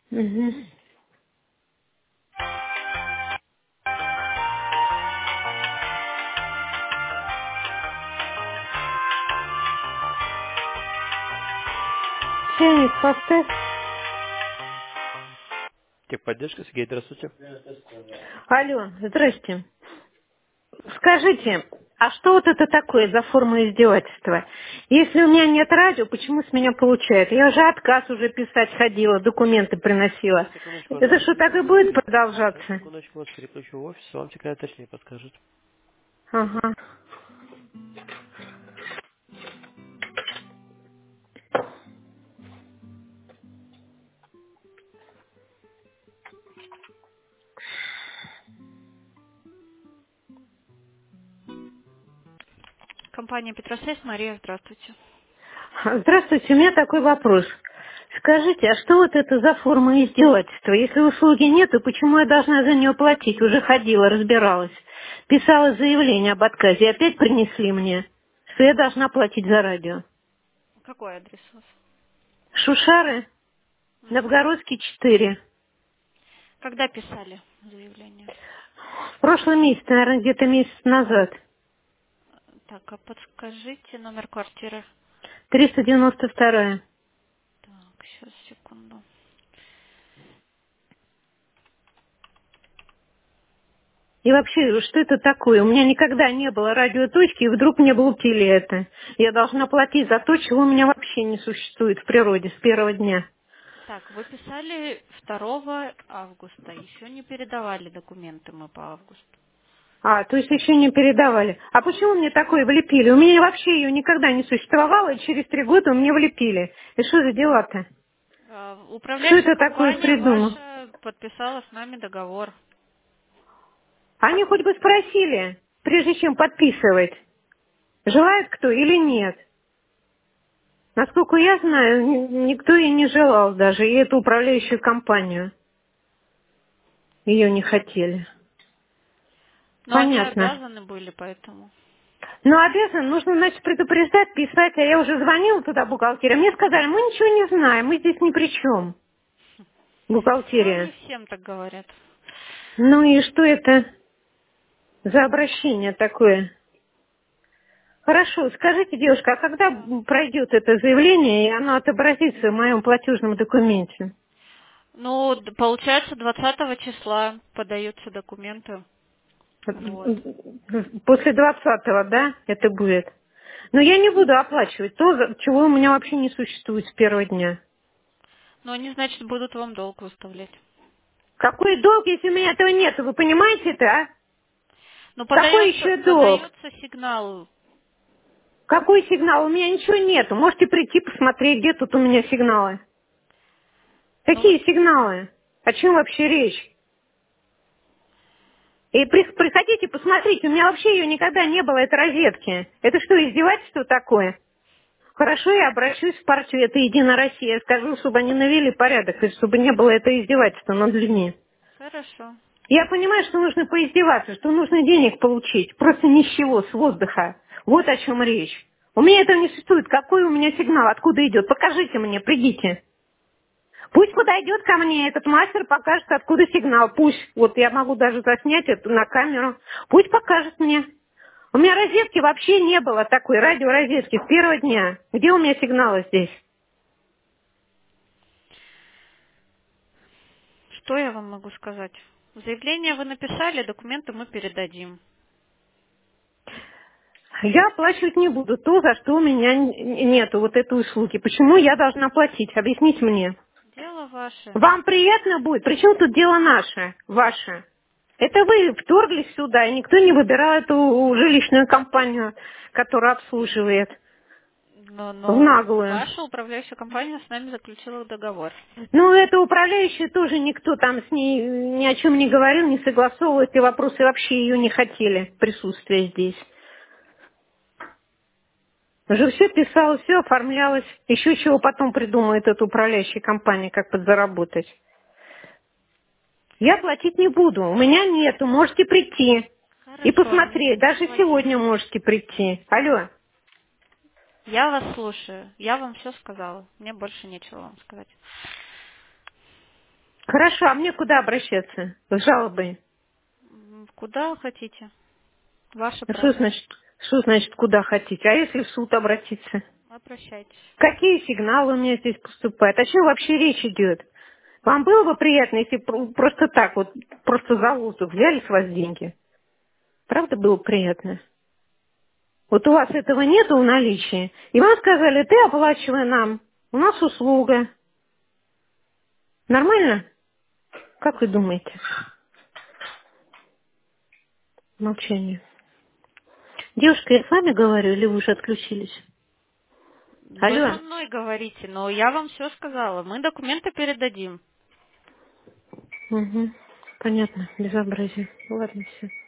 Угу. Чайник поставь. Техподдержка, Сергей, здравствуйте. Алло, здрасте. Скажите, а что вот это такое за форма издевательства? Если у меня нет радио, почему с меня получают? Я уже отказ уже писать ходила, документы приносила. Сейчас, секундочку, вас Это что, так и будет Сейчас, продолжаться? секундочку, вас переключу в офис, вам секретарь точнее подскажет. Ага. Компания Петросвязь, Мария, здравствуйте. Здравствуйте, у меня такой вопрос. Скажите, а что вот это за форма издевательства? Если услуги нет, то почему я должна за нее платить? Уже ходила, разбиралась. Писала заявление об отказе, и опять принесли мне, что я должна платить за радио. Какой адрес у вас? Шушары, Мгм. Новгородский, 4. Когда писали заявление? В прошлом месяце, наверное, где-то месяц назад. Так, а подскажите номер квартиры. 392. Так, сейчас, секунду. И вообще, что это такое? У меня никогда не было радиоточки, и вдруг мне влупили это. Я должна платить за то, чего у меня вообще не существует в природе с первого дня. Так, вы писали 2 августа, еще не передавали документы мы по августу. А, то есть еще не передавали. А почему мне такое влепили? У меня вообще ее никогда не существовало, и через 3 года мне влепили. И что за дела-то? Кто Управляющая это такое компания придумал? ваша подписала с нами договор. Они хоть бы спросили, прежде чем подписывать, желает кто или нет. Насколько я знаю, никто и не желал даже, и эту управляющую компанию. Ее не хотели. Но они Понятно. обязаны были, поэтому. Но обязан, нужно, значит, предупреждать, писать, а я уже звонила туда бухгалтерия. Мне сказали, мы ничего не знаем, мы здесь ни при чем. Ну, не Бухгалтерия. всем так говорят. Ну и что это за обращение такое? Хорошо, скажите, девушка, а когда Да. пройдет это заявление, и оно отобразится в моем платежном документе? Ну, получается, 20 числа подаются документы. Вот. После 20-го, да, это будет? Но я не буду оплачивать то, чего у меня вообще не существует с первого дня. Но они, значит, будут вам долг выставлять. Какой долг, если у меня этого нет? Вы понимаете это, а? Ну, Какой подается, еще долг? подается сигнал. Какой сигнал? У меня ничего нету. Можете прийти посмотреть, где тут у меня сигналы. Ну, вот, Какие сигналы? О чем вообще речь? И приходите, посмотрите, у меня вообще ее никогда не было, это розетки. Это что, издевательство такое? Хорошо, я обращусь в партию «Это Единая Россия», я скажу, чтобы они навели порядок, и чтобы не было это издевательства над людьми. хорошо. Я понимаю, что нужно поиздеваться, что нужно денег получить, просто ни с чего, с воздуха. Вот о чем речь. У меня этого не существует. Какой у меня сигнал? Откуда идет? Покажите мне, придите. Пусть подойдет ко мне этот мастер, покажет, откуда сигнал. Пусть. Вот я могу даже заснять это на камеру. Пусть покажет мне. У меня розетки вообще не было такой, радиорозетки с первого дня. Где у меня сигналы здесь? Что я вам могу сказать? Заявление вы написали, документы мы передадим. Я оплачивать не буду то, за что у меня нету вот этой услуги. Почему я должна платить? Объясните мне. Дело ваше. Вам приятно будет? Причем тут дело наше, ваше? Это вы вторглись сюда, и никто не выбирал эту жилищную компанию, которая обслуживает в Но наглую. ваша управляющая компания с нами заключила договор. Ну, это управляющая тоже никто там с ней ни о чем не говорил, не согласовывал эти вопросы, вообще ее не хотели, присутствие здесь. Уже все писалось, все оформлялось. Еще чего потом придумает эта управляющая компания, как подзаработать. Я платить не буду, у меня нету, можете прийти и Хорошо, не посмотреть. буду Даже платить. сегодня можете прийти. Алло. Я вас слушаю. Я вам все сказала. Мне больше нечего вам сказать. Хорошо, а мне куда обращаться? С жалобой. Куда хотите? Ваше А право. что значит куда хотите? А если в суд обратиться? Обращайтесь. Какие сигналы у меня здесь поступают? О чем вообще речь идет? Вам было бы приятно, если просто так вот, просто за воздух взяли с вас деньги? Правда было приятно? Вот у вас этого нету в наличии. И вам сказали, ты оплачивай нам. У нас услуга. Нормально? Как вы думаете? Молчание. Девушка, я с вами говорю, или вы уже отключились? Вы Алло. со мной говорите, но я вам все сказала. Мы документы передадим. Угу. Понятно, безобразие. Ладно, все.